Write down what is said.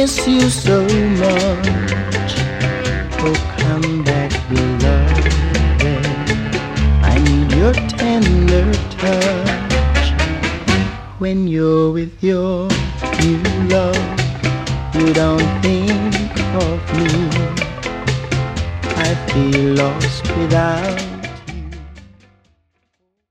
miss you so much. Oh, come back, beloved. I need your tender touch. When you're with your new love, you don't think of me. I feel lost without